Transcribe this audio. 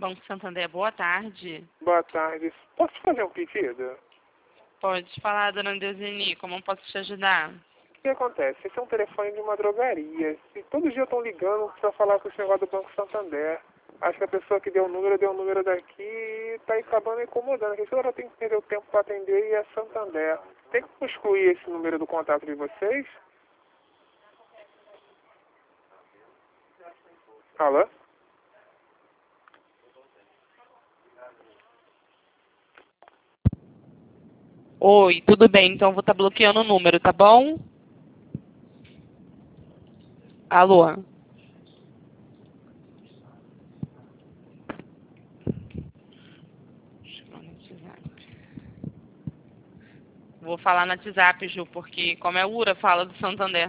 Banco Santander, boa tarde. Boa tarde. Posso fazer um pedido? Pode falar, dona Deuseni, como eu posso te ajudar? O que acontece? Esse é um telefone de uma drogaria. E todo dia estão ligando para falar com o senhor do Banco Santander. Acho que a pessoa que deu o número daqui e está acabando incomodando. A senhora tem que perder o tempo para atender e é Santander. Tem como excluir esse número do contato de vocês? Alô? Oi, tudo bem, então eu vou estar bloqueando o número, tá bom? Alô? Vou falar no WhatsApp, Ju, porque como é URA, fala do Santander.